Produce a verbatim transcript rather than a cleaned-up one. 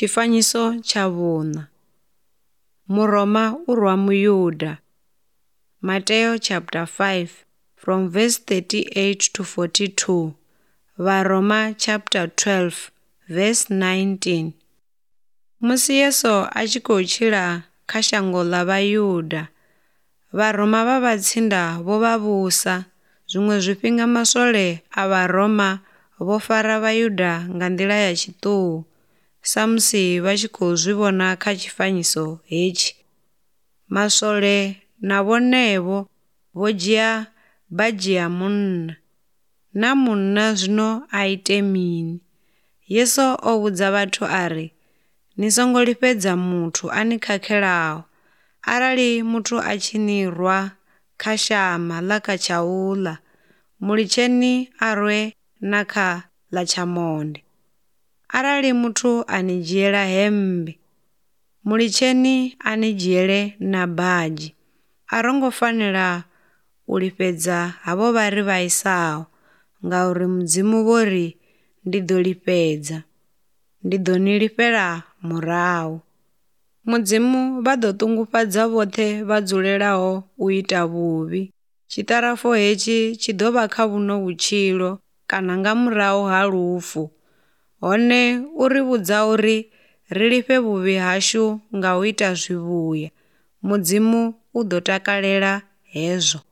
Tshifanyiso tsha vhuṋa. Muroma u rwa Muyuda. Mateo chapter five from verse thirty-eight to forty-two. Varoma chapter twelve verse nineteen. Musi Yesu a tshi khou tshila kha shango ḽa Vhayuda, Vharoma vha vha tsinda vho vha vhusa. Zwiṅwe zwifhinga maswole a Vharoma vho fara Vhayuda nga nḓila ya tshiṱuhu, sa musi vha tshi khou zwi vhona kha tshifanyiso hetshi. Maswole na vhonevho vho dzhia badzhi ya munna. Na munna zwino a ite mini? Yesu o vhudza vhathu a ri, ni songo ḽi fhedza muthu a ni khakhelaho. Arali muthu a tshi ni rwa kha shama ḽa kha tsha u ḽa, mu litsheni a rwe na kha ḽa tsha monde. Arali muthu a ni dzhiela hemmbe, mu litsheni a ni dzhiele na badzhi. A ro ngo fanela u ḽi fhedza havho vha ri vhaisaho, ngauri Mudzimu vho ri, ndi ḓo ḽi fhedza, ndi ḓo ni lifhela murahu. Mudzimu vha ḓo ṱungufhadza vhoṱhe vha dzulelaho u ita vhuvhi. Tshiṱarafo hetshi tshi ḓo vha kha vhuno vhutshilo kana nga murahu ha lufu. Hone u ri vhudza uri ri lifhe vhuvhi hashu nga u ita zwivhuya. Mudzimu u ḓo takalela hezwo.